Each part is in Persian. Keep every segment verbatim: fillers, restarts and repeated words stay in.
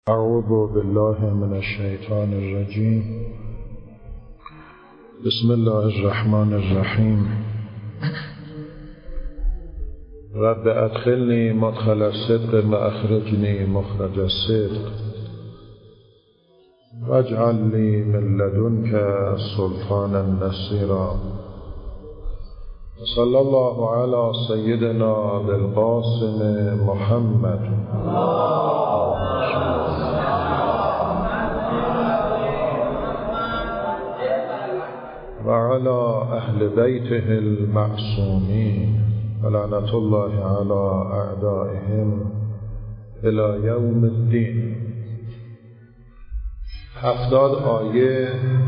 اعوذ بالله من الشیطان الرجیم. بسم الله الرحمن الرحیم. رب ادخلنی مدخل الصدق واخرجنی مخرج الصدق واجعل لی من لدنک سلطانا نصیرا. صلی الله علی سیدنا بالقاسم محمد و علی اهل بیته المعصومین و لعنت الله علی اعدائهم الی یوم الدین. هفتاد آیه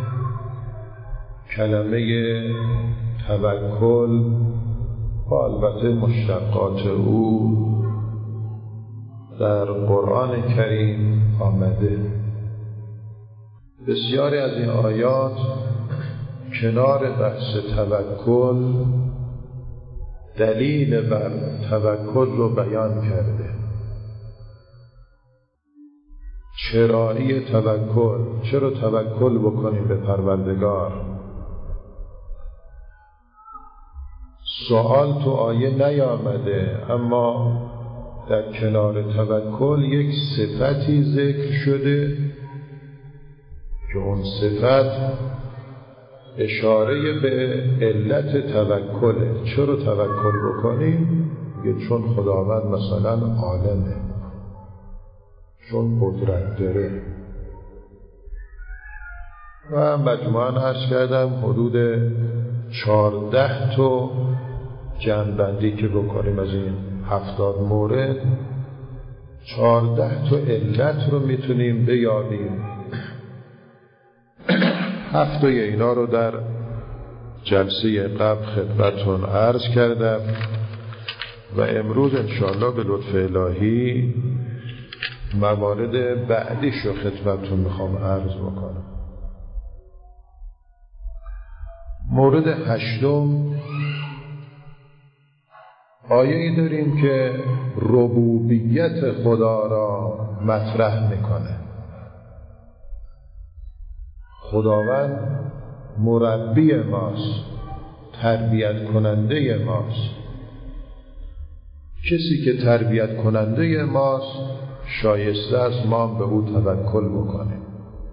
کلمه توکل و البته مشتقات او در قرآن کریم آمده. بسیاری از این آیات کنار بحث توکل دلیل بر توکل رو بیان کرده. چرایی توکل، چرا توکل بکنیم به پروردگار؟ سوال تو آیه نیامده، اما در کنار توکل یک صفتی ذکر شده که اون صفت اشاره به علت توکله. چرا توکل بکنیم؟ میگه چون خداوند مثلا عالمه، چون قدرت داره. و مجموعاً عرض کردم حدود چهارده تا جمع‌بندی که بکنیم از این هفتاد مورد، چهارده تا علت رو میتونیم بیابیم. هفته اینا رو در جلسه قبل خدمتون عرض کردم و امروز انشاءالله به لطف الهی موارد بعدیش رو خدمتون میخوام عرض بکنم. مورد هشتم آیه‌ای داریم که ربوبیت خدا را مطرح میکنه. خداوند مربی ماست، تربیت کننده ماست. کسی که تربیت کننده ماست شایسته است ما به او توکل بکنیم.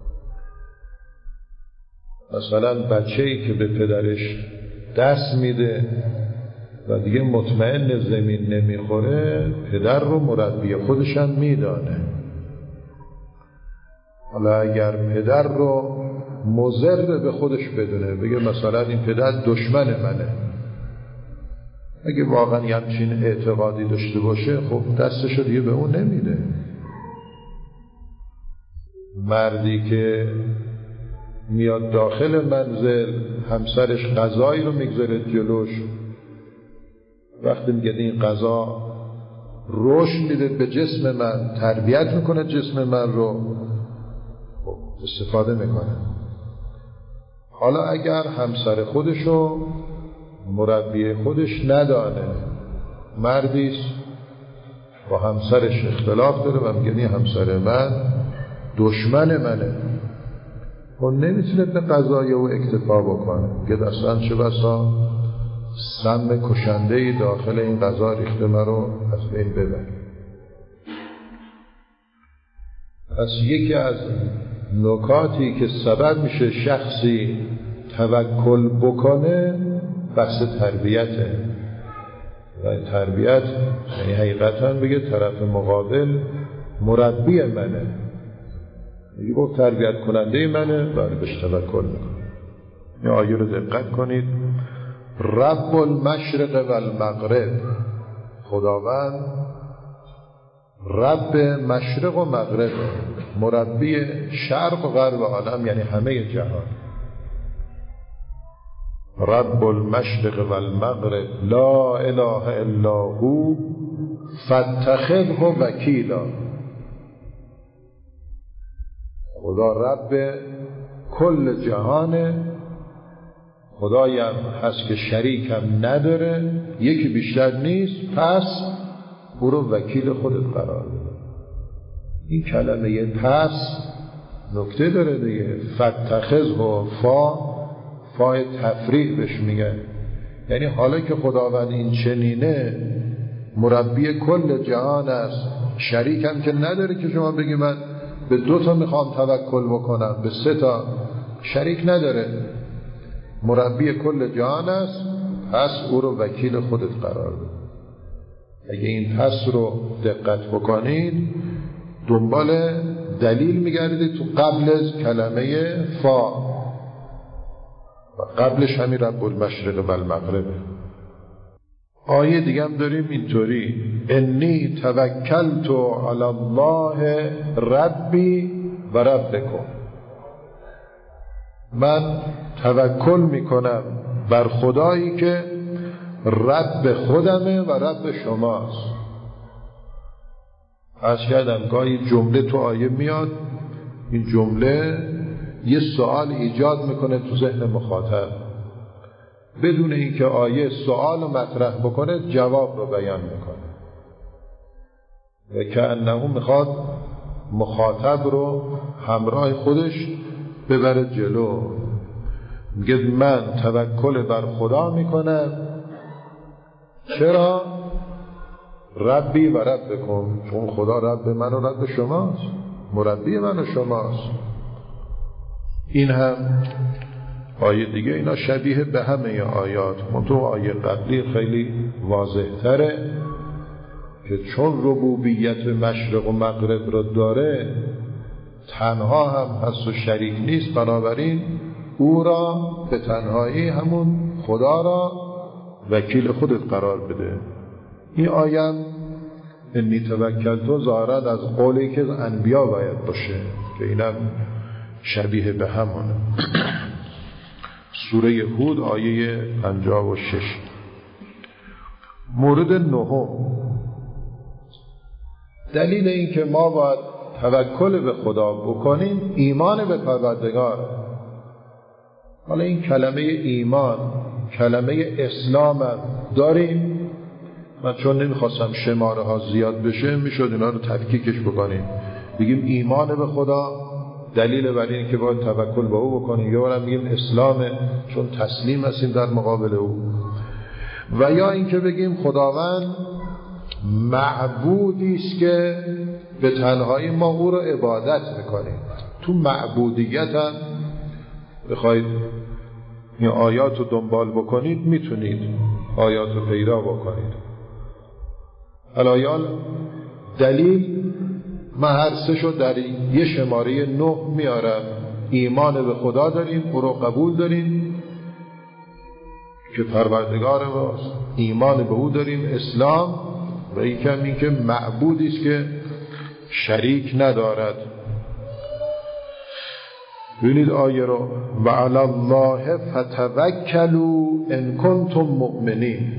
مثلا بچه‌ای که به پدرش دست میده و دیگه مطمئن زمین نمیخوره، پدر رو مربی خودش هم میدانه. حالا اگر پدر رو مضر به خودش بدونه، بگه مثلا این پدر دشمن منه، اگه واقعا همچین اعتقادی داشته باشه، خب دستشو دیگه به اون نمیده. مردی که میاد داخل منزل، همسرش غذایی رو میگذاره جلوش، وقتی میگه این غذا رشد میده به جسم من، تربیت میکنه جسم من رو، خب استفاده میکنه. حالا اگر همسر خودشو مربی خودش ندانه، مردیست با همسرش اختلاف داره و میگه این همسر من دشمن منه، خب نمیتونه به قضای او اکتفا بکنه، میگه اصلا چه بسا سم کشنده‌ای داخل این غذا ریخته من رو از بین ببر. پس یکی از نکاتی که سبب میشه شخصی توکل بکنه بحث تربیته. و تربیت یعنی حقیقتا بگه طرف مقابل مربی منه، میگه گفت تربیت کننده منه، بله بهش توکل میکنه. این آیه رو دقت کنید. رب المشرق و المغرب، خداوند رب مشرق و مغرب، مربی شرق و غرب عالم، یعنی همه جهان. رب المشرق و المغرب لا اله الا هو فاتخذه وکیلا. خدا رب کل جهانه، خدایم هست که شریکم نداره، یکی بیشتر نیست، پس او رو وکیل خودت قرار بده. این کلمه پس نکته داره دیگه. فتخذ و فا فای تفریح بهش میگن، یعنی حالا که خداوند این چنینه، مربی کل جهان است، شریک هم که نداره که شما بگی من به دو تا میخوام توکل بکنم، به سه تا، شریک نداره، مربی کل جهان است، پس او رو وکیل خودت قرار بده. اگه این پس رو دقت بکنید دنبال دلیل میگردید تو قبل از کلمه فا و قبلش همین رب المشرق و المغرب. آیه دیگه هم داریم اینطوری: انی توکلت علی الله ربی و ربکم، من توکل میکنم بر خدایی که رب خودمه و رب شماست. از کردم گاهی جمله تو آیه میاد، این جمله یه سوال ایجاد میکنه تو ذهن مخاطب، بدون اینکه آیه سوال مطرح بکنه جواب رو بیان میکنه و کأنه میخواد مخاطب رو همراه خودش ببره جلو. میگه من توکل بر خدا میکنم. چرا؟ ربی و ربکم، چون خدا رب من و رب شماست، مربی من و شماست. این هم آیه دیگه، اینا شبیه به همه آیات، منطقه آیه قبلی خیلی واضح تره که چون ربوبیت مشرق و مغرب رو داره، تنها هم هست و شریک نیست، بنابراین او را به تنهایی همون خدا را وکیل خودت قرار بده. این آیه انی توکلت ظاهرا از قولی که انبیا باید باشه که اینم شبیه به همونه. سوره هود آیه پنجاه و شش. مورد نهم، دلیل این که ما باید توکل به خدا بکنیم ایمان به پروردگار. حالا این کلمه ایمان، کلمه اسلام هم داریم. من چون نمیخواستم شماره ها زیاد بشه میشد اینا رو تفکیکش بکنیم، بگیم ایمان به خدا دلیل بر این که باید توکل به او بکنیم، یا برم بگیم اسلامه چون تسلیم هستیم در مقابل او، و یا اینکه بگیم خداوند معبودی است که به تنهایی ما او رو عبادت میکنیم. تو معبودیت هم بخواید این آیات رو دنبال بکنید میتونید آیات رو پیدا بکنید. الایال دلیل من هر سه شو در یه شماره نه میارم. ایمان به خدا داریم، او رو قبول داریم که پروردگار ماست، ایمان به او داریم اسلام، و یکم این که معبودی است که شریک ندارد. ببینید آیه رو: و علی الله فتوکلوا ان کنتم مؤمنین،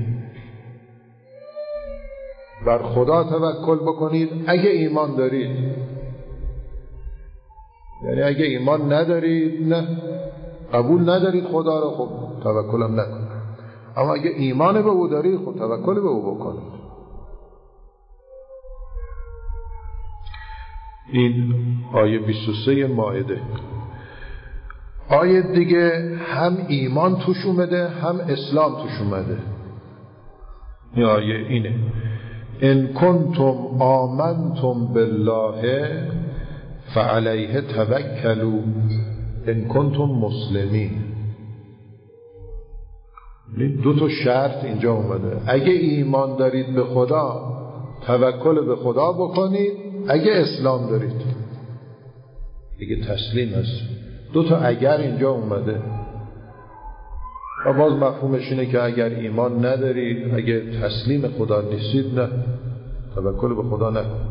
بر خدا توکل بکنید اگه ایمان دارید. یعنی اگه ایمان ندارید، نه قبول ندارید خدا رو، خب توکلم نکنید. اما اگه ایمان به او دارید، خب توکل به او بکنید. این آیه بیست و سه مائده. آیه دیگه هم ایمان توش اومده هم اسلام توش اومده. این آیه اینه: ان کنتم آمنتم بالله فعلیه توکلوا ان کنتم مسلمین. دو تا شرط اینجا اومده. اگه ایمان دارید به خدا توکل به خدا بکنید، اگه اسلام دارید، اگه تسلیم هست. دو تا اگر اینجا اومده و باز مفهومش اینه که اگر ایمان ندارید، اگه تسلیم خدا نیستید، نه توکل به خدا نکن.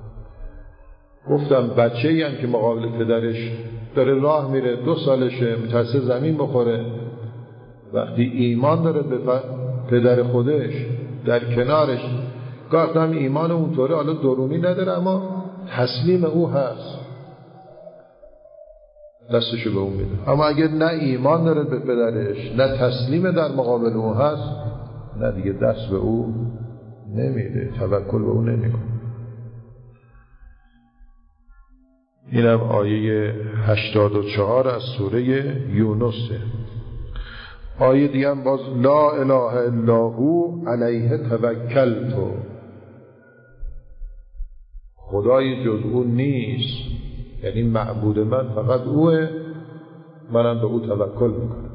گفتم بچه‌ای هم که مقابل پدرش داره راه میره، دو سالشه، میترسه زمین بخوره، وقتی ایمان داره به پدر خودش در کنارش، گاهی هم ایمان اونطوره حالا درونی نداره اما تسلیم او هست، دستشو به اون میده. اما اگر نه ایمان داره به پدرش، نه تسلیم در مقابل او هست، نه دیگه دست به او نمیده، توکل به او نمیکنه. اینم آیه هشتاد و چهار از سوره یونسه. آیه دیگه هم باز لا اله الا هو علیه توکلت، خدای جز او نیست، یعنی معبود من فقط اوه، منم به او توکل میکنم.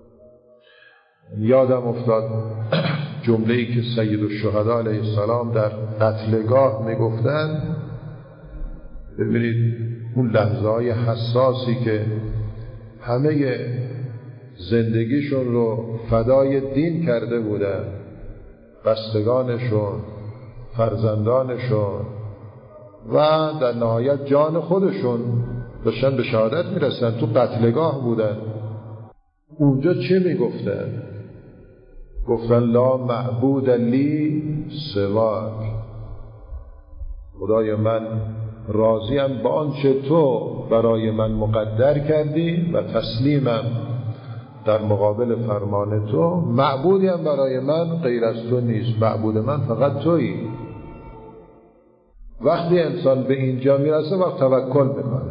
یادم افتاد جمله‌ای که سید الشهدا علیه السلام در قتلگاه میگفتن. ببینید اون لحظه‌های حساسی که همه زندگیشون رو فدای دین کرده بودن، بستگانشون، فرزندانشون و در نهایت جان خودشون داشتن به شهادت میرسن، تو قتلگاه بودن. اونجا چه میگفتن؟ گفتن لا معبود لی سواک، خدای من راضیم با آنچه تو برای من مقدر کردی و تسلیمم در مقابل فرمان تو، معبودی هم برای من غیر از تو نیست، معبود من فقط تویی. وقتی انسان به اینجا میرسه وقت توکل میکنه،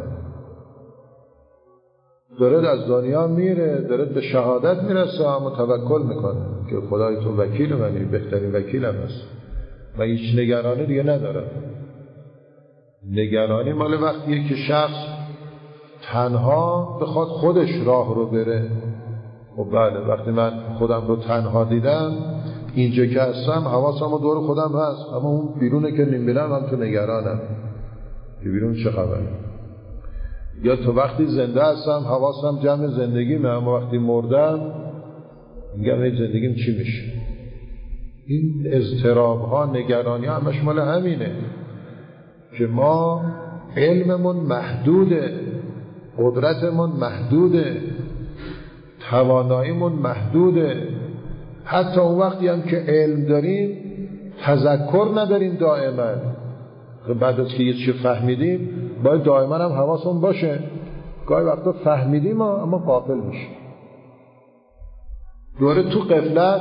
داره از دنیا میره، داره به شهادت میرسه، اما توکل میکنه که خدای تو وکیل منی، بهترین وکیلم هست، و هیچ نگرانی دیگه ندارم. نگرانی مال وقتیه که شخص تنها بخواد خودش راه رو بره. و بله، وقتی من خودم رو تنها دیدم، اینجا که هستم حواسم رو دور خودم هست، اما اون بیرونه که نمیبینم هم تو نگرانم که بیرون چه خبره. یا تو وقتی زنده هستم حواسم جمع زندگیمه، اما وقتی مردم میگم این زندگیم چی میشه. این اضطراب ها، نگرانی ها همش مال همینه که ما علممون محدوده، قدرتمون محدوده، تواناییمون محدوده. حتی اون وقتی هم که علم داریم تذکر نداریم دائما. بعد از که یه چیز فهمیدیم باید دائما هم حواسمون باشه. گاهی وقتا فهمیدیم اما غافل میشیم. دوره تو غفلت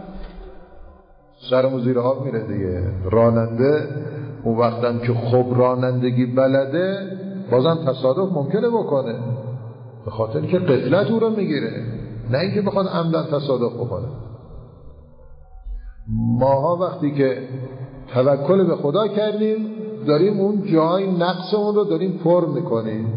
سرمون زیر آب میره دیگه. راننده اون وقتم که خوب رانندگی بلده بازم تصادف ممکنه بکنه، به خاطر که غفلت او رو میگیره، نه اینکه بخواد عمدن تصادف بکنه. ماها وقتی که توکل به خدا کردیم داریم اون جای نقصمون رو داریم پر میکنیم.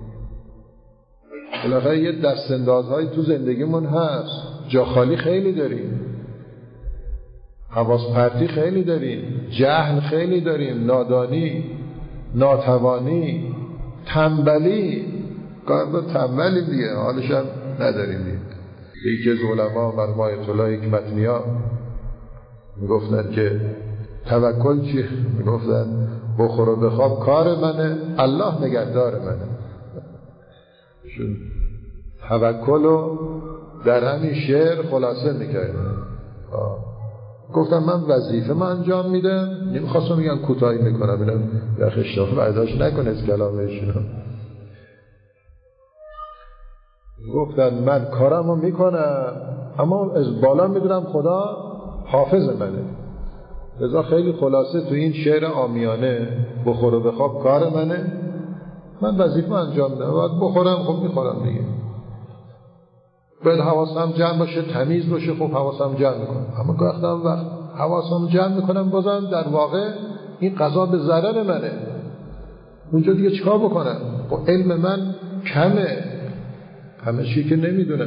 بالاخره یه دستاندازهای تو زندگیمون هست، جا خالی خیلی داریم، حواس پرتی خیلی داریم، جهل خیلی داریم، نادانی، ناتوانی، تنبلی. گاهی تنبلی دیگه، حالش هم نداریم دیگه. یکی از علما مرحوم آیت الله حکمت‌نیا میگفتن که توکل چیه؟ میگفتن بخور و بخواب کار منه، الله نگهدار منه. شون توکل رو در همین شعر خلاصه میکردن. گفتم من وظیفه من انجام میدم، نمیخواستم میگن کوتاهی میکنم، اینم در خشتاف برداشت نکنه از کلامشون. گفتن من کارم رو میکنم اما از بالا میدونم خدا حافظ منه. لذا خیلی خلاصه تو این شعر عامیانه بخور و بخواب کار منه، من وظیفه انجام میدم، باید بخورم خب میخورم دیگه، باید حواسم جمع باشه، تمیز باشه، خب حواسم جمع میکنم. اما گفتم وقت حواسم جمع میکنم بازم در واقع این قضا به ضرر منه، اونجا دیگه چیکار بکنم؟ خب علم من کمه، همه چی که نمیدونم.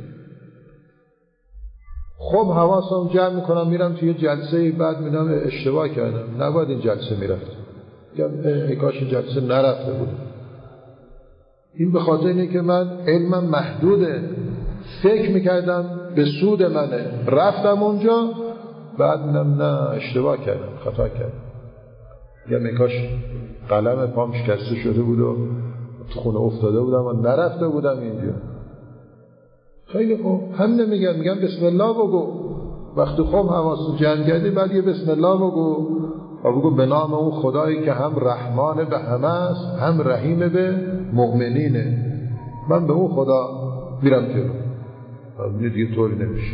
خب حواسم جمع میکنم میرم توی جلسه، بعد میدم اشتباه کردم، نباید این جلسه میرفت، ای کاش این جلسه نرفته بود. این به خاطر اینه که من علمم محدوده، فکر میکردم به سود منه، رفتم اونجا بعد میدم نه اشتباه کردم، خطا کردم، یا میکاش قلم پام شکسته شده بود و تو خونه افتاده بودم و نرفته بودم اینجا. خیلی خوب، هم نمیگن، میگن بسم الله بگو. وقتی خوب حواست جمع کردی بعد یه بسم الله بگو و بگو به نام اون خدایی که هم رحمان به همه است هم رحیم به مؤمنینه. من به اون خدا میرم جلو. دیگه طوری نمیشه.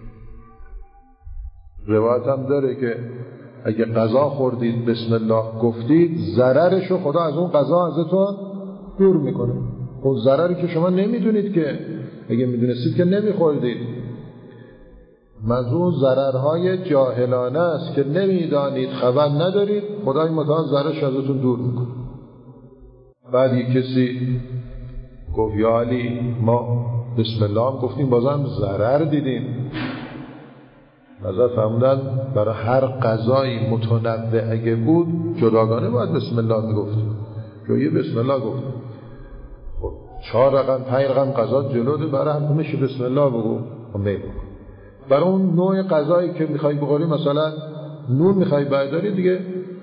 روایت هم داره که اگه غذا خوردید بسم الله گفتید ضررشو خدا از اون غذا ازتون دور میکنه. اون ضرری که شما نمیدونید که، اگه میدونستید که نمیخوردید. منظور ضررهای جاهلانه است که نمیدانید، خبر ندارید، خدای متعال ضررش ازتون دور میکنه. بعد یک کسی گفت یا علی ما بسم الله هم گفتیم بازم ضرر دیدیم. حضرت فرمودن برای هر غذایی متنوع اگه بود جداگانه باید بسم الله میگفتیم. جایی بسم الله گفتیم. خب چهار رقم پنج رقم غذا جلوده، برای هم میشه بسم الله بگو. میگو برای اون نوع غذایی که میخوای بخوری، مثلا نون میخوای برداری دیگه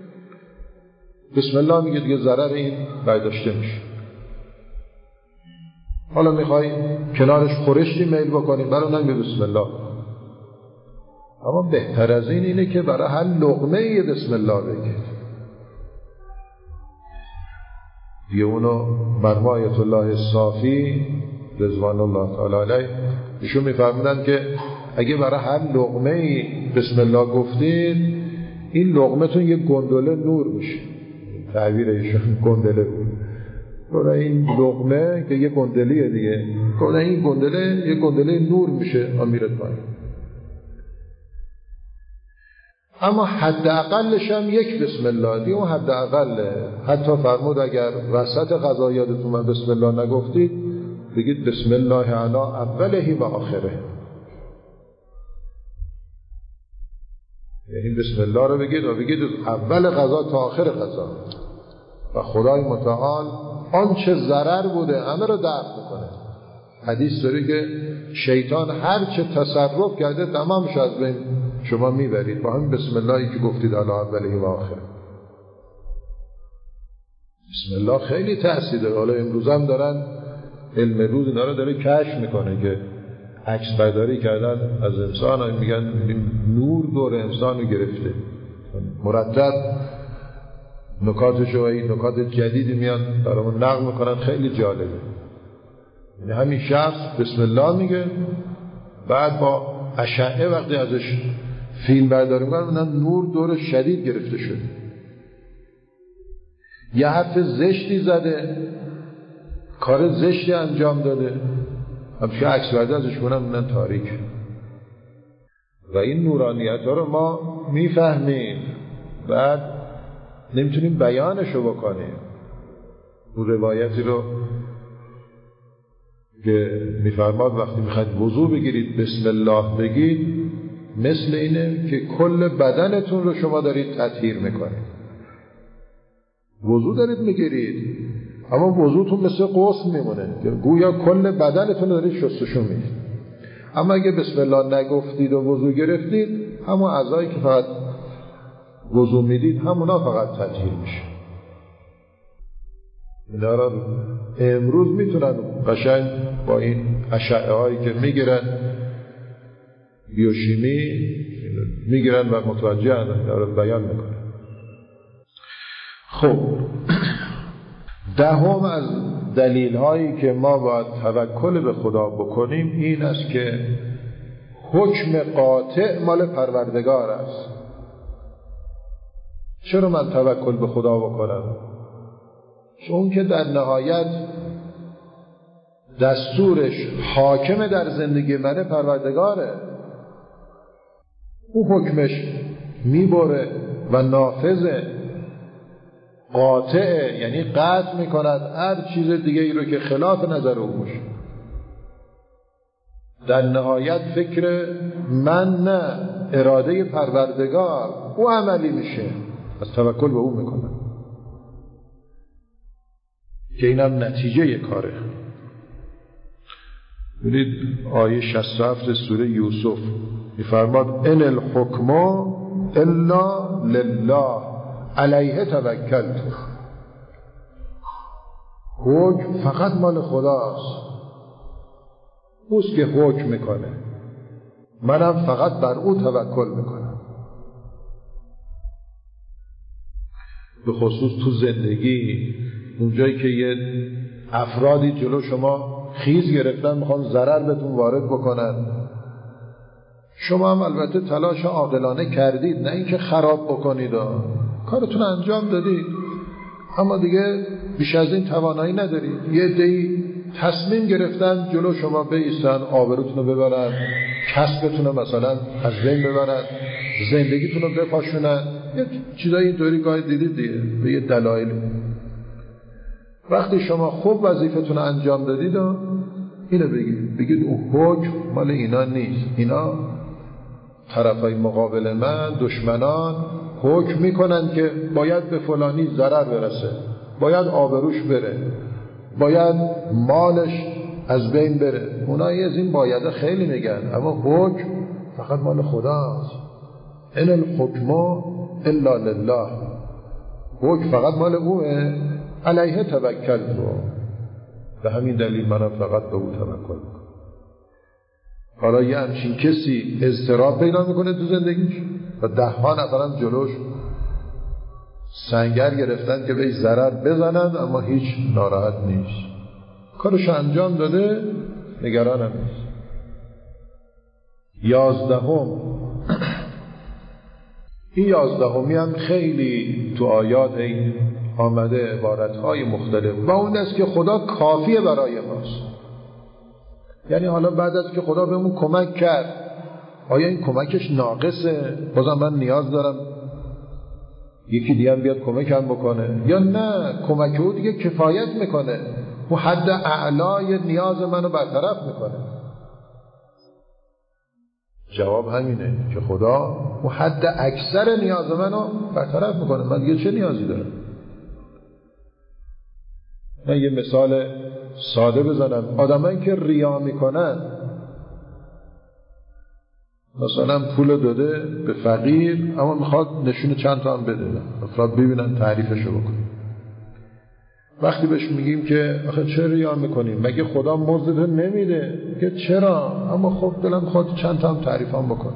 بسم الله میگه، دیگه ضرر این برداشته میشه. حالا میخوای کنارش خورشتی میل بکنی، برای اونم میگه بسم الله. اما بهتر از این اینه که برای هر لقمه یه بسم الله بگید. دیگه اونو مرحوم آیت الله صافی رضوان الله تعالی علیه ایشون میفرمودن که اگه برای هر لقمه بسم الله گفتید، این لقمه‌تون یه گندله نور میشه. تعبیر ایشون گندله بود. برای این لقمه که یه گندلیه دیگه، برای این گندله یه گندله نور میشه آمیرت پایین. اما حداقلش هم یک بسم الله دیگه، اون حداقله. حتی فرمود اگر وسط غذا یادتون من بسم الله نگفتید، بگید بسم الله علی اوله و آخره. یعنی بسم الله رو بگید و بگید اول غذا تا آخر غذا، و خدای متعال آنچه ضرر بوده همه رو دفع میکنه. حدیث داره که شیطان هر چه تصرف کرده تمامش از بین شما میبرید با همین بسم اللهی که گفتید علی اوله و آخره. بسم الله خیلی تأثیر داره. حالا امروز هم دارن علم روز اینا رو داره کشف میکنه که عکس برداری کردن از انسان، میگن نور دور انسان رو گرفته، مرتب نکاتش و این نکات جدیدی میاد برامون نقل میکنن، خیلی جالبه. یعنی همین شخص بسم الله میگه، بعد با اشعه وقتی ازش فیلم برداری میکنن نور دور شدید گرفته شده. یه حرف زشتی زده، کار زشتی انجام داده، همچه عکس برداری ازش کنن منن تاریک. و این نورانیت ها رو ما میفهمیم، بعد نمیتونیم بیانشو بکنیم. اون روایتی رو که میفرماد وقتی میخواید وضو بگیرید بسم الله بگید، مثل اینه که کل بدنتون رو شما دارید تطهیر میکنید. وضو دارید میگیرید اما وضوتون مثل غسل میمونه که گویا کل بدنتون رو دارید شستشو میدید. اما اگه بسم الله نگفتید و وضو گرفتید، همون اعضایی که فقط وضو میدید همونا فقط تطهیر میشه. اینا را امروز میتونن قشنگ با این اشعه هایی که میگیرن بیوشیمی میگیرن و متوجه هستن، اینا را بیان میکنن. خب دهم از دلیل هایی که ما باید توکل به خدا بکنیم این است که حکم قاطع مال پروردگار است. چرا من توکل به خدا بکنم؟ چون که در نهایت دستورش حاکم در زندگی من پروردگاره. او حکمش میبره و نافذه، قاطعه، یعنی قطع میکند هر چیز دیگه ای رو که خلاف نظر او باشه. در نهایت فکر من نه، اراده پروردگار او عملی میشه، از توکل به او میکنم که اینم نتیجه کاره. ببینید آیه شصت و هفت سوره یوسف میفرماد ان الحکم الا لله علیه توکلت. حکم فقط مال خداست، اوست که حکم میکنه، منم فقط بر او توکل میکنم. به خصوص تو زندگی اونجایی که یه افرادی جلو شما خیز گرفتن میخوان ضرر بهتون وارد بکنن، شما هم البته تلاش عاقلانه کردید، نه اینکه خراب بکنید، کارتون انجام دادید، اما دیگه بیش از این توانایی ندارید. یه عده‌ای تصمیم گرفتن جلو شما بایستن، آبروتون رو ببرن، کسبتون رو مثلا از بین ببرن، زندگیتون رو بپاشونن، یه چیزای اینطوری گاهی دیدید دیگه به یه دلایلی. وقتی شما خوب وظیفتون رو انجام دادید و اینو بگید بگید اون حکم مال اینا نیست، اینا طرفای مقابل من، دشمنان حکم میکنن که باید به فلانی ضرر برسه، باید آبروش بره، باید مالش از بین بره. اونایی از این بایده خیلی میگن، اما حکم فقط مال خداست. ان الحکم الا لله، حکم فقط مال اوه، علیه توکلت. به همین دلیل منم فقط به او توکل میکنم. حالا یه همچین کسی اضطراب پیدا میکنه تو زندگیش و ده ها نفرم جلوش سنگر گرفتن که بهش ضرر بزنند، اما هیچ ناراحت نیست، کارش انجام داده، نگرانم نیست. یازدهم، این یازدهمی هم خیلی تو آیات آمده عبارتهای مختلف و اون است که خدا کافیه برای ماست. یعنی حالا بعد از که خدا بهمون کمک کرد، آیا این کمکش ناقصه؟ بازم من نیاز دارم یکی دیگه هم بیاد کمکم بکنه، یا نه کمک او دیگه کفایت میکنه، و حد اعلای نیاز منو برطرف میکنه؟ جواب همینه که خدا و حد اکثر نیاز منو برطرف میکنه. من دیگه چه نیازی دارم؟ من یه مثال ساده بزنم. آدمایی که ریا میکنن، مثلا پول داده به فقیر اما میخواد نشون چند تا هم بده، افراد ببینن تعریفشو بکنن. وقتی بهش میگیم که آخه چرا ریا میکنیم، مگه خدا مزد نمیده؟ که چرا، اما خب دلم میخواد چند تا هم تعریفام بکنه.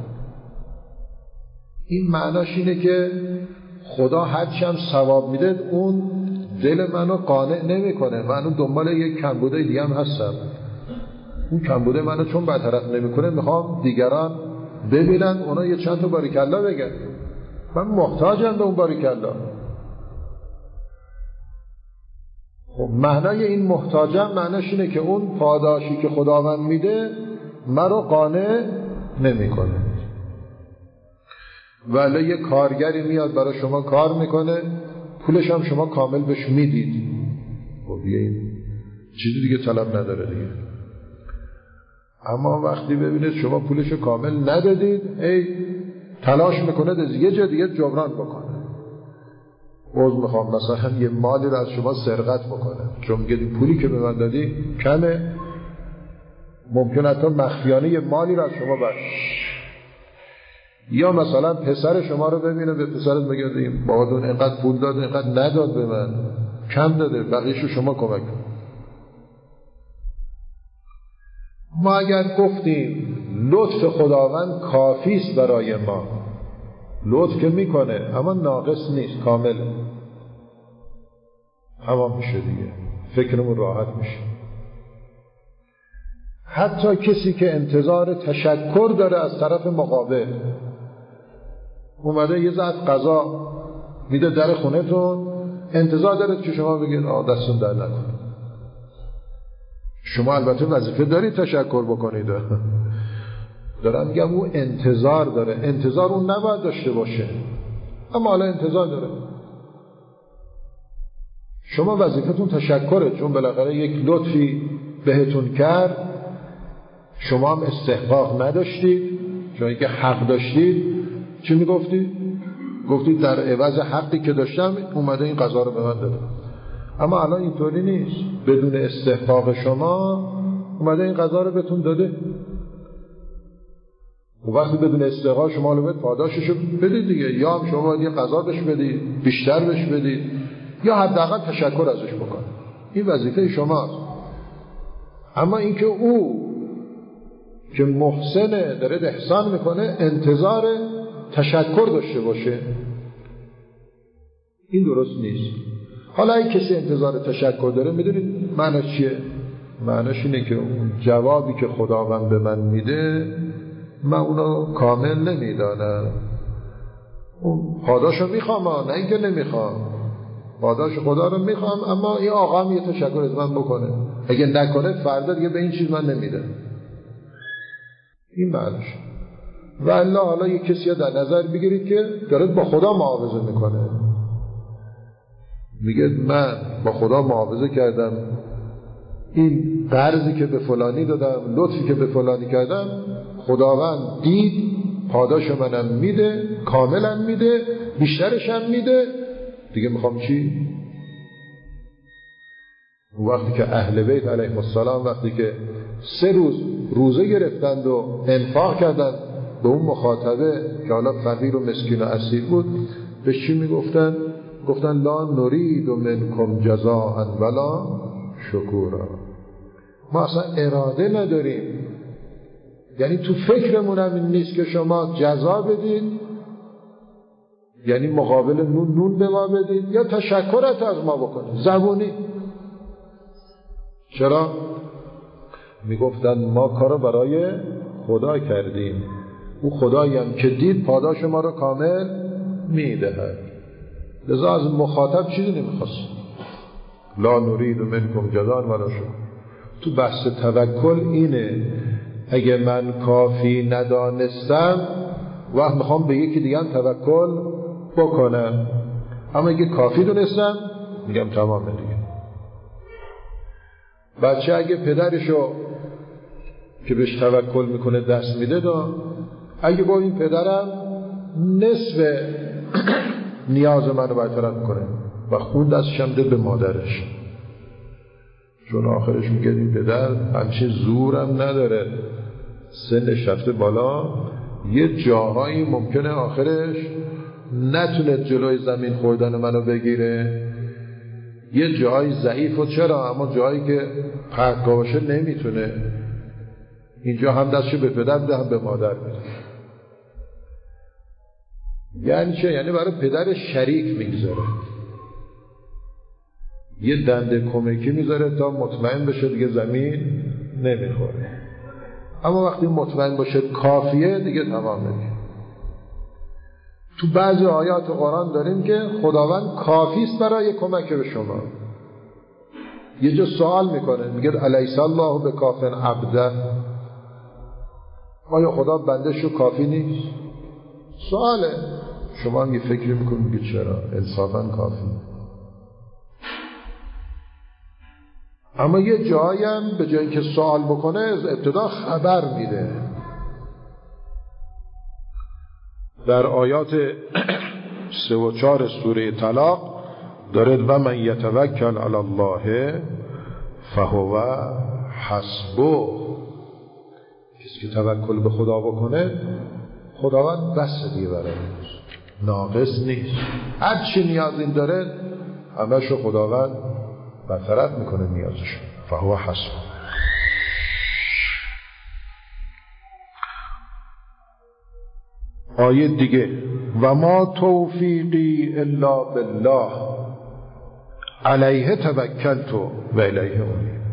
این معناش اینه که خدا هرچی هم ثواب میده اون دل منو قانع نمیکنه، من اون دنبال یک کمبوده دیگه هم هستم. اون کمبوده منو چون برطرف نمیکنه میخوام دیگران ببینن، اونا یه چند تا باریکلا بگن، من محتاجم به اون باریکلا. خب معنای این محتاجم معناش اینه که اون پاداشی که خداوند میده منو قانع نمیکنه. ولی یه کارگری میاد برای شما کار میکنه، پولش هم شما کامل بهش میدید، خب یه این چیزی دیگه طلب نداره دیگه. اما وقتی ببینید شما پولش کامل ندادید، ای تلاش میکنه از یه جا دیگه جبران بکنه. عوض میخوام مثلا یه مالی رو از شما سرقت بکنه، چون میگه پولی که به من دادی کمه، ممکن حتی مخفیانه یه مالی رو از شما بر. یا مثلا پسر شما رو ببینه، به پسرت بگه این بابادون اینقدر پول داد اینقدر نداد به من، کم داده، بقیه‌شو شما کمک کن. ما اگر گفتیم لطف خداوند کافی است برای ما، لطف که میکنه اما ناقص نیست، کامل، تمام میشه دیگه، فکرمون راحت میشه. حتی کسی که انتظار تشکر داره از طرف مقابل، اومده یه ظرف غذا میده در خونه‌تون، انتظار داره که شما بگید آه دستون در نکنه. شما البته وظیفه دارید تشکر بکنید، دارم میگم اون انتظار داره، انتظار اون نباید داشته باشه، اما حالا انتظار داره. شما وظیفتون تشکره، چون بالاخره یک لطفی بهتون کرد، شما هم استحقاق نداشتید، چون اینکه حق داشتید. چی میگفتید؟ گفتید در عوض حقی که داشتم اومده این قضا رو به من داده. اما الان اینطوری نیست، بدون استحقاق شما اومده این قضا رو بهتون داده. و وقتی بدون استحقاق شما رو بهت پاداششو بدید دیگه، یا هم شما باید یه قضا بهش بدید، بیشتر بهش بدید، یا حداقل تشکر ازش بکنید. این وظیفه شماست. اما اینکه او که محسنه داره احسان میکنه انتظار تشکر داشته باشه، این درست نیست. حالا اگه کسی انتظار تشکر داره، میدونید معنیش چیه؟ معنیش اینه که اون جوابی که خداوند به من میده من اونو کامل نمیدانم، اون پاداشو میخوام، نه اینکه نمیخوام، پاداش خدا رو میخوام، اما این آقا هم یه تشکر از من بکنه، اگه نکنه فردا دیگه به این چیز من نمیده. این معنیش. و الا حالا یک کسی رو در نظر بگیرید که داره با خدا معاوضه میکنه، میگه من با خدا معاوضه کردم، این قرضی که به فلانی دادم، لطفی که به فلانی کردم، خداوند دید، پاداش منم میده، کاملا میده، بیشترش هم میده، دیگه میخوام چی؟ وقتی که اهل بیت علیهم السلام وقتی که سه روز روزه گرفتند و انفاق کردند به اون مخاطبه که حالا فقیر و مسکین و اسیر بود، به چی میگفتن؟ گفتن لا نرید منکم جزاء ولا شکورا، ما اصلا اراده نداریم، یعنی تو فکرمون هم این نیست که شما جزا بدید، یعنی مقابل نون نون به ما بدید یا تشکرت از ما بکنید زبونی. چرا؟ میگفتن ما کارو برای خدا کردیم، او خدایی هم که دید پاداش ما رو کامل میدهد. لذا از مخاطب چیزی نمیخواست. لا نرید منکم جزاء ولا شکور. تو بحث توکل اینه، اگه من کافی ندانستم وقت میخوام به یکی دیگه هم توکل بکنم، اما اگه کافی دونستم میگم تمامه دیگه. بچه اگه پدرشو که بهش توکل میکنه دست میده دا، اگه با این پدرم نصف نیاز منو برطرف میکنه و خون دستش هم ده به مادرش، چون آخرش میگه این پدر همچین زورم نداره، سنش رفته بالا، یه جاهایی ممکنه آخرش نتونه جلوی زمین خوردن منو بگیره، یه جایی ضعیف و چرا، اما جایی که پرتگاه باشه نمیتونه، اینجا هم دستشو به پدر ده هم به مادر میده. یعنی چه؟ یعنی برای پدر شریک میگذاره، یه دنده کمکی میذاره تا مطمئن بشه دیگه زمین نمیخوره، اما وقتی مطمئن باشه کافیه دیگه تمام نمیشه. تو بعضی آیات قرآن داریم که خداوند کافیست برای کمک به شما. یه جا سوال میکنه، میگه الیس الله بکاف عبده، آیا خدا بنده‌شو کافی نیست؟ سواله. شما هم یه فکری میکنید میگه چرا انصافا کافی، اما یه جایی هم به جای اینکه سوال بکنه از ابتدا خبر میده. در آیات سه و چهار سوره طلاق دارد و من یتوکل علی الله فهو حسبه، کسی که توکل به خدا بکنه خداوند بس دیگه برای ناقص نیست، هر چی نیاز این داره همشو خداوند برطرف میکنه نیازش، فهو حسبه. آیه دیگه و ما توفیقی الا بالله علیه توکلت و الیه انیب.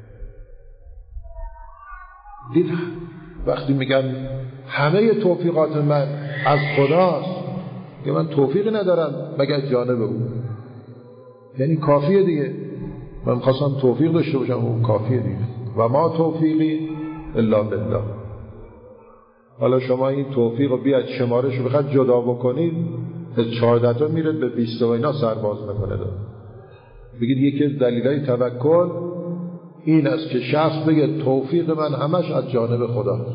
دید وقتی میگن همه توفیقات من از خداست، که من توفیقی ندارم مگر جانب او، یعنی کافیه دیگه، من خواستم توفیق داشته باشم اون کافیه دیگه. و ما توفیقی الا بالله. حالا شما این توفیق رو بیاد شمارش رو بخواد جدا بکنید، از چهارده تا میره به بیست و اینا سرباز میکنه. بگید یکی از دلایل توکل این است که شخص بگه توفیق من همش از جانب خداست.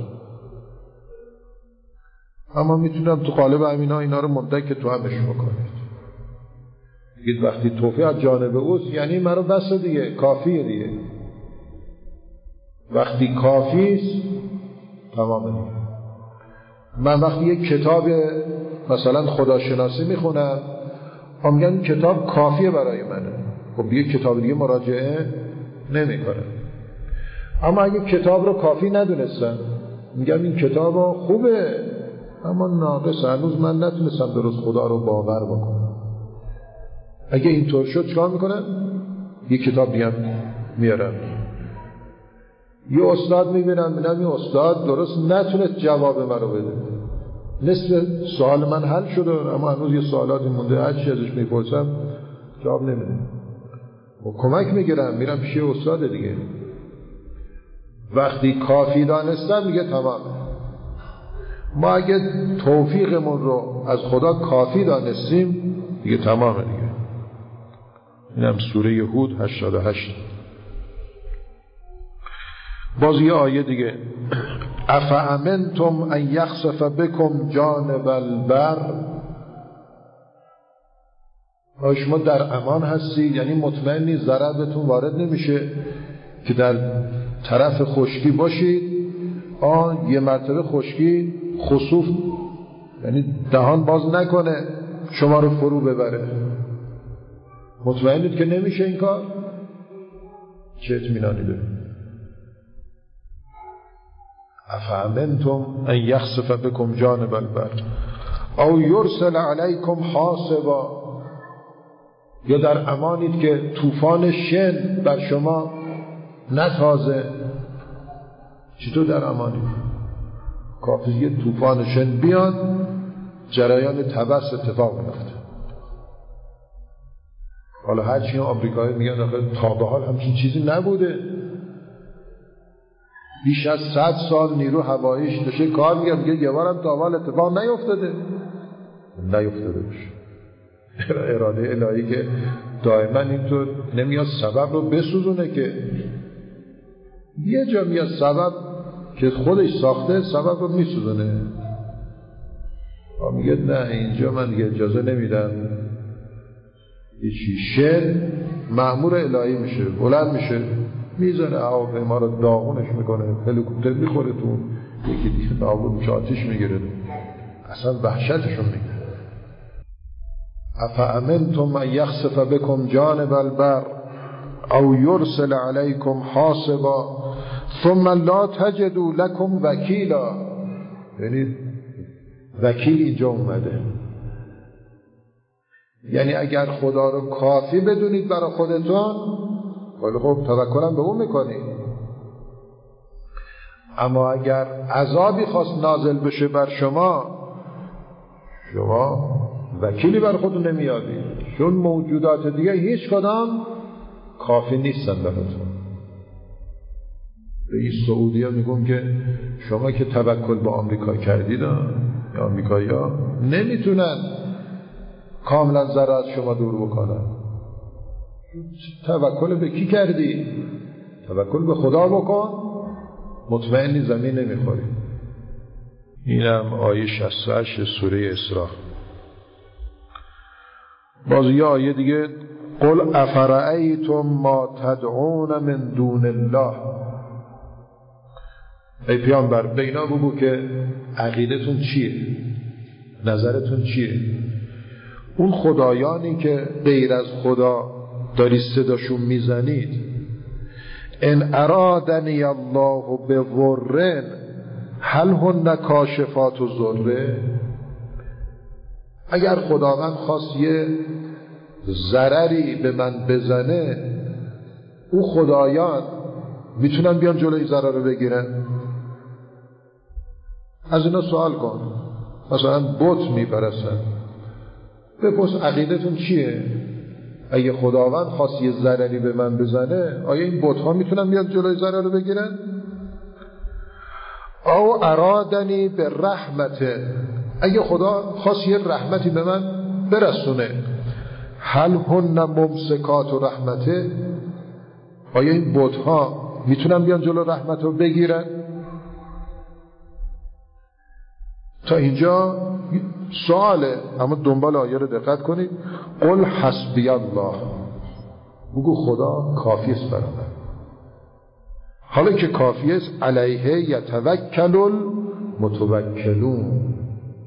اما میتونم تو قالب همینا اینا رو مدک تو همش بکنید. بگید وقتی توفیق از جانب اوست یعنی مرا بس دیگه، کافیه دیگه. وقتی کافیست تمامه دیگه. من وقتی یک کتاب مثلا خداشناسی میخونم، هم میگن کتاب کافیه برای منه، خب یک کتاب دیگه مراجعه نمیکنم. اما اگه کتاب رو کافی ندونستم، میگم این کتاب خوبه اما ناقص، هنوز من نتونستم درست خدا رو باور بکنم. اگه اینطور شد چیکار میکنم؟ یک کتاب دیگه میارم، یه استاد میبینم میبینم این استاد درست نتونست جواب من رو بده، نصف سوال من حل شده اما هنوز یه سوالاتی مونده، هر چی ازش میپرسم جواب نمیده. و کمک میگیرم میرم پیش استاد دیگه. وقتی کافی دانستم میگه تمام. ما اگه توفیقمون رو از خدا کافی دانستیم دیگه تمامه دیگه. اینم سوره هود هشتاد و هشت. باز یه آیه دیگه، افامنتم ان یخسف بکم جانب البر. آیا شما در امان هستی؟ یعنی مطمئنی ضرر بهتون وارد نمیشه که در طرف خشکی باشید؟ آه یه مرتبه خشکی خسوف، یعنی دهان باز نکنه شما رو فرو ببره، مطمئنید که نمیشه این کار؟ چه اطمینانی دارید؟ افامنتم ان یخسف بکم جانب البر او یرسل علیکم حاصبا، یا در امانید که طوفان شن بر شما نتازه. چطور در امانید؟ کافیه طوفان شن بیاد جریان تبس اتفاق میفته. حالا هرچی آمریکایی میگن آخه تا به حال همچین چیزی نبوده، بیش از صد سال نیرو هواییش داشته کار میگه، میگه یه بارم تا حال اتفاق نیفتاده. نیفتاده باشه. اراده الهی که دائما اینطور نمیاد سبب رو بسوزونه، که یه جا میاد سبب که خودش ساخته سبب رو میسوزونه. میگه نه اینجا من دیگه اجازه نمیدم. یکی شن مأمور الهی میشه، بلند میشه، میزنه هواپیما رو داغونش میکنه، هلیکوپتر میخوره تو، یکی دیگه نابود میشه، آتیش میگیره. اصلا وحشتشون میگه. افامنتم ان یخسف بکم جانب البر او یرسل علیکم حاصبا ثم لا تجدوا لکم وکیلا. یعنی وکیل اینجا اومده، یعنی اگر خدا رو کافی بدونید برای خودتون، ولی خب توکلم به اون میکنید. اما اگر عذابی خواست نازل بشه بر شما، شما وکیلی بر خودتون نمیادید، چون موجودات دیگه هیچ کدام کافی نیستن براتون. به این سعودی ها میگم که شما که توکل به آمریکا کردید، یا آمریکایی ها نمیتونن کاملا ضرر از شما دور بکنن. توکل به کی کردی؟ توکل به خدا بکن، مطمئنی زمین نمیخوری. اینم آیه شصت و هشت سوره اسراء. باز یه آیه دیگه، قل افرأیتم ما تدعون من دون الله. ای پیامبر به اینا بگو که عقیدتون چیه، نظرتون چیه؟ اون خدایانی که غیر از خدا داری صداشون میزنید، ان ارادنی الله بضر هل هن کاشفات ضره. اگر خداوند خواست یه ضرری به من بزنه، او خدایان میتونن بیان جلوی ضرر رو بگیرن؟ از اینا سوال کن. مثلا بت میپرستن، بپرس عقیدتون چیه؟ اگه خداوند خواست یه ضرری به من بزنه، آیا این بت ها میتونن بیان جلوی ضرر رو بگیرن؟ او ارادنی به رحمته، اگه خدا خواست یه رحمتی به من برسونه، هل هن ممسکات و رحمته، آیا این بت ها میتونن بیان جلو رحمت رو بگیرن؟ تا اینجا سواله، اما دنبال آیه رو دقت کنید. قل حسبی الله، بگو خدا کافی است برای من. حالا که کافی است، علیه یتوکل المتوکلون،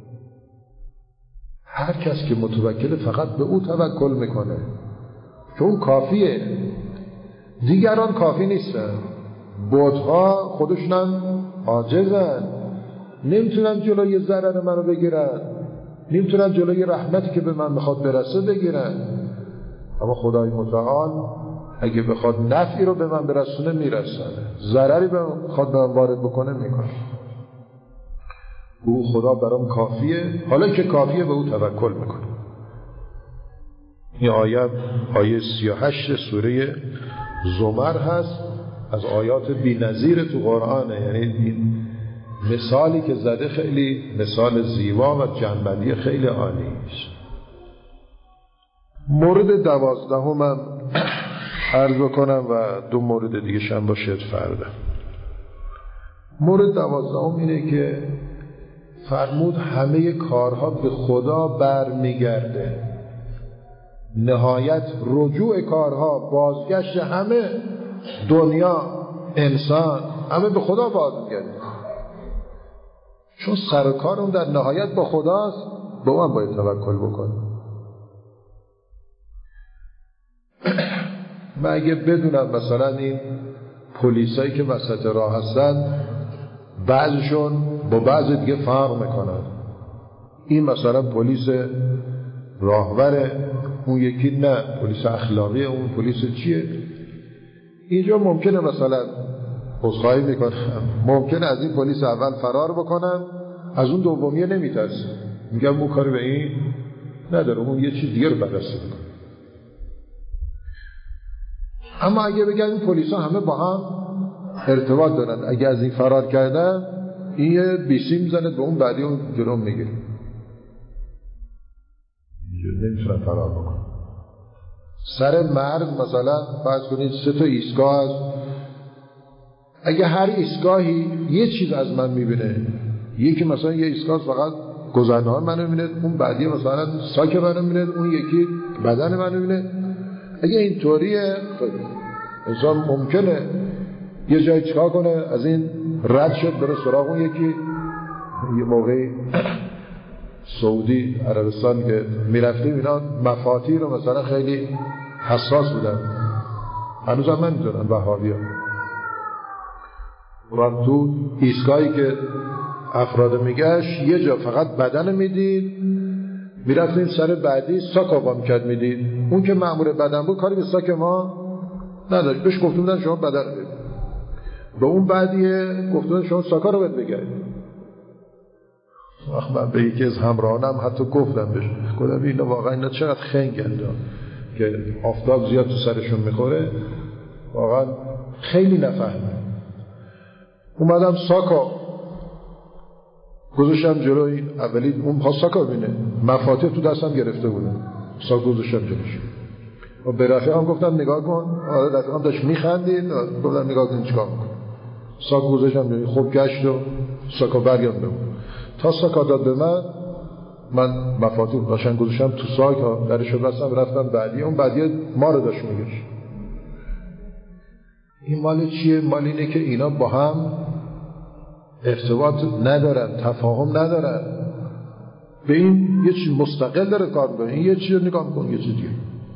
هر کس که متوکل فقط به او توکل میکنه، چون کافیه، دیگران کافی نیستن. بت‌ها خودشون عاجزن، نمیتونن جلوی ضرر منو بگیرن، نمیتونن جلوی رحمتی که به من میخواد برسه بگیرن. اما خدای متعال اگه بخواد نفعی رو به من برسونه میرسونه، ضرری بخواد به من وارد بکنه میکنه. او خدا برام کافیه، حالا که کافیه به او توکل میکنه. این آیه آیه سی و هشت سوره زمر هست، از آیات بی‌نظیر تو قرآنه. یعنی این مثالی که زده خیلی مثال زیبا و جنبندی خیلی عالی است. مورد دوازدهم هم عرض کنم و دو مورد دیگه شم باشد فردا. مورد دوازدهم اینه که فرمود همه کارها به خدا برمیگرده. نهایت رجوع کارها، بازگشت همه دنیا، انسان، همه به خدا بازمیگرده. چون سر کار اون در نهایت با خداست، به اون باید توکل بکنیم. من اگه بدونم مثلا این پلیسایی که وسط راه هستن بعضشون با بعض دیگه فرق میکنن، این مثلا پلیس راهوره، اون یکی نه پلیس اخلاقی، اون پلیس چیه، اینجا ممکنه مثلا عذرخواهی میکنم، ممکنه از این پلیس اول فرار بکنم، از اون دومیه نمیترسه، میگم اون کاری به این نداره، اون یه چیز دیگه رو بررسی میکنه. اما اگه بگم این پلیس ها همه با هم ارتباط دارن، اگه از این فرار کردن این یه بیسی میزنه به اون بعدی اون جلوم میگیره، نمیتونن فرار بکنن. سر مرز مثلا فرض کنید سه تا ایستگاه هست، اگه هر ایستگاهی یه چیز از من میبینه، یکی مثلا یه ایستگاه فقط گذرنامه منو میبینه، اون بعدی مثلا ساک منو میبینه، اون یکی بدن منو میبینه، اگه اینطوریه انسان ممکنه یه جایی چیکار کنه، از این رد شد بره سراغ اون یکی. یه موقعی سعودی عربستان که میرفتیم اینا مفاتیح رو مثلا خیلی حساس بودن، هنوز هم نمیدونن وهابی ها، و تو ایستگاهی که افراد میگشت یه جا فقط بدن میدید، میرفتیم سر بعدی ساک آقا میکرد میدید، اون که مأمور بدن بود کاری به ساک ما نداشت، بهش گفتم بودن شما بدن رو بید، به اون بعدیه گفتم شما ساکا رو باید بگرد. من به یکی از همراهانم حتی گفتم بهش، گفتم اینا واقعا اینا چقدر خنگن که آفتاب زیاد تو سرشون میخوره، واقعا خیلی نفهمه. اومدم ساکا گذاشتم جلوی، اولی اون ها ساکا بینه، مفاتیح تو دستم گرفته بودم، ساک گذاشتم جلوش و به رفیقم گفتم نگاه کن. آره رفیقم داشت میخندید، گفتم نگاه کن چیکار میکنه. ساک گذاشتم جلوی، خب گشت و ساکا برگرد بمون، تا ساکا داد به من، من مفاتیح داشتم گذاشتم تو ساک ها، درشو بستم رفتم بعدی، اون بعدی ما رو داشت میگشت. این مال چیه؟ مال اینه که اینا با هم ارتباط ندارن، تفاهم ندارن، به این یه چیز مستقل داره کار میکنه، این یه چیز رو نگاه میکنه یه چیز دیگه.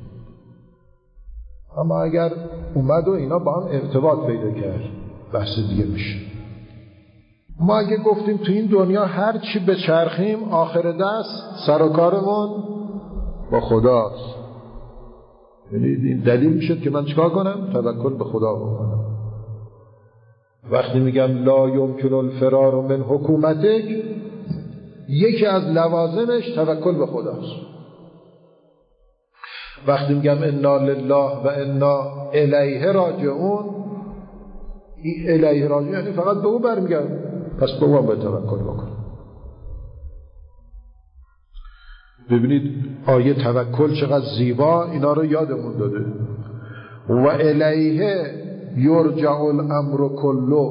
اما اگر اومد و اینا با هم ارتباط پیدا کرد بحث دیگه میشه. ما اگه گفتیم تو این دنیا هر چی بچرخیم آخر دست سر و کارمون با خداست، یعنی این دلیل میشد که من چیکار کنم؟ توکل به خدا بکنم. وقتی میگم لا یمکن الفرار من حکومتک، یکی از لوازمش توکل به خداست. وقتی میگم انا لله و انا الیه راجعون، این الیه راجعون یعنی فقط به او برمیگردم، پس به او هم باید توکل بکنم. ببینید آیه توکل چقدر زیبا اینا رو یادمون داده. و الیه یرجع الامر کله،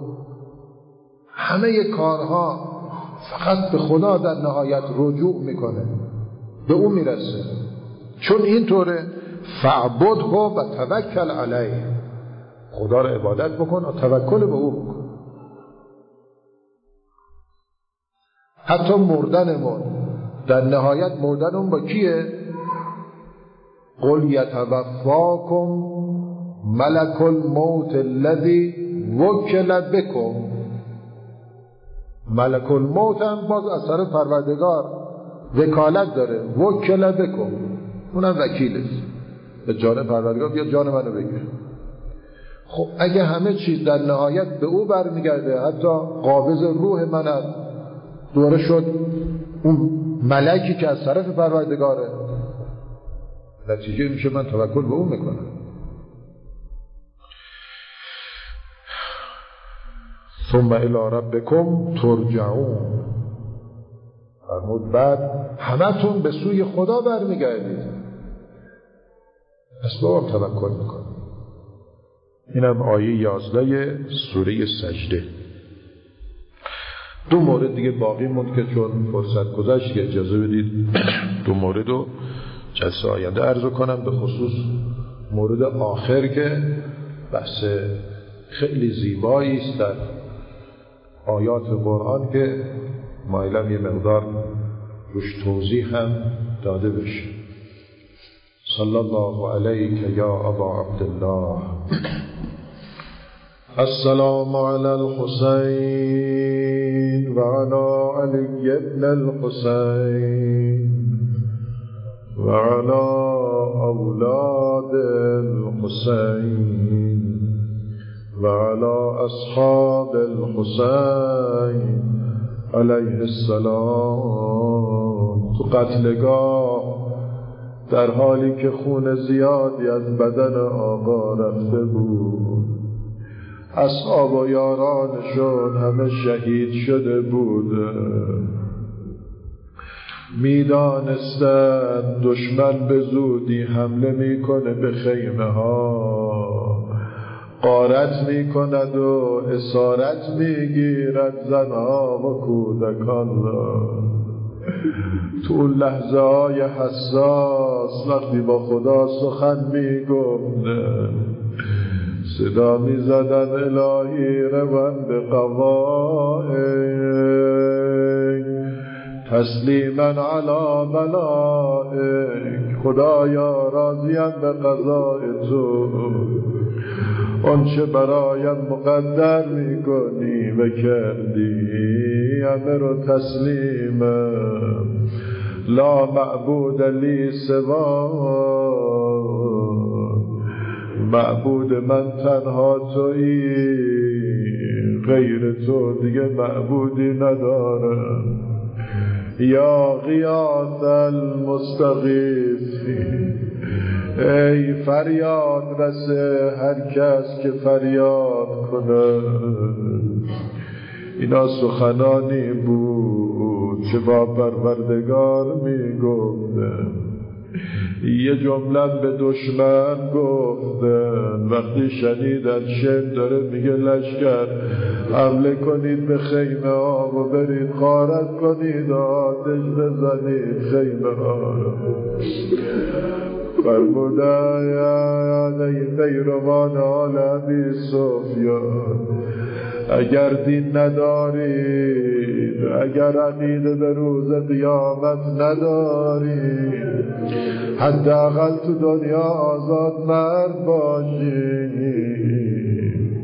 همه کارها فقط به خدا در نهایت رجوع میکنه، به اون میرسه. چون اینطوره فعبده و توکل علیه، خدا رو عبادت بکن و توکل به او بکن. حتی مردنمون در نهایت مردنمون با کیه؟ قل یتوفاکم ملک الموت الذی وکل بکم. ملک الموت هم باز از طرف پروردگار وکالت داره، وکل بکم، اونم وکیله به جان پروردگار، بیا جان منو بگیر. خب اگه همه چیز در نهایت به او برمیگرده، حتی قابض روح منم دوره شد اون ملکی که از طرف پروردگاره، نتیجه میشه من توکل به اون میکنم. ثم الی ربکم ترجعون، فرمود بعد همتون به سوی خدا برمیگردید. پس با هم توکل میکنم. اینم آیه یازده سوره سجده. دو مورد دیگه باقی موند که چون فرصت گذشت که اجازه بدید دو مورد رو جلسه آینده عرض کنم، به خصوص مورد آخر که بحث خیلی زیبایی است در آیات قرآن که مایلم یه مقدار روش توضیح هم داده بشه. صلی الله علیک یا ابا عبدالله. السلام علی الحسین و علی علی ابن الحسین و علی اولاد الحسین و علی اصحاب الحسین علیه السلام. تو قتلگاه در حالی که خون زیادی از بدن آقا رفته بود، اصحاب و یارانشون همه شهید شده بود، میدانستند دشمن به زودی حمله میکنه به خیمه ها، غارت میکند و اسارت میگیرد زنها و کودکان را. تو اون لحظه های حساس وقتی با خدا سخن میگفت، صدا میزدن الهی روند قضائک تسلیما علی بلائک، خدایا راضیم به قضای تو، آنچه برایم مقدر میکنی و کردی همه رو تسلیمم. لا معبود لی سوا، معبود من تنها تویی، غیر تو دیگه معبودی ندارم. یا غیاث المستغیثین، ای فریاد رسه هر کس که فریاد کنه. اینا سخنانی بود که با پروردگار می گفتن. یه جمله به دشمن گفتن وقتی شنیدن شم داره میگه لشکر حمله کنید به خیمه ها و برید غارت کنید و آتش بزنید خیمه ها. فرمودن ای پیروان آل ابی سفیان، اگر دین ندارید، اگر عقیده به روز قیامت ندارید، حداقل تو دنیا آزاد مرد باشید.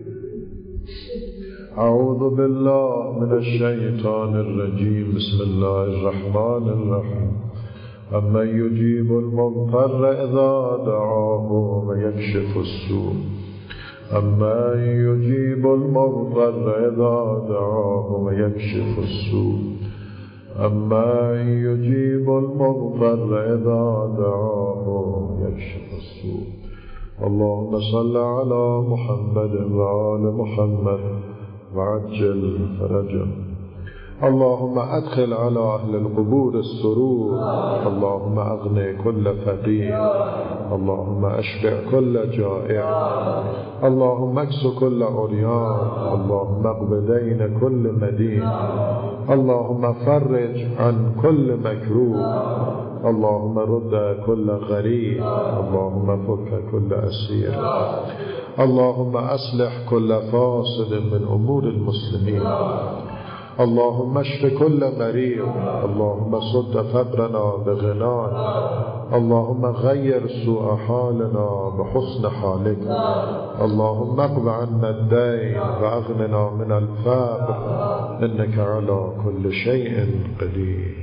اعوذ بالله من الشیطان الرجیم. بسم الله الرحمن الرحیم. اما یجیب المضطر اذا دعاه و یکشف السوء، اما یجیب المضطر اذا دعاه و یکشف السوء، اما یجیب المضطر اذا دعاه و یکشف السوء. اللهم صل على محمد و آل محمد و عجل فرجهم. اللهم ادخل على اهل القبور السرور، اللهم اغني كل فقير، اللهم اشبع كل جائع، اللهم اكس كل عريان، اللهم اقض دين كل مدين، اللهم فرج عن كل مكروه، اللهم رد كل غريب، اللهم فك كل اسير، اللهم اصلح كل فاسد من امور المسلمين، اللهم اشف كل مريض، اللهم صد فقرنا بغنانا، اللهم غير سوء حالنا بحسن حالك، اللهم اقض عنا الدين واغننا من الفقر، انك على كل شيء قدير.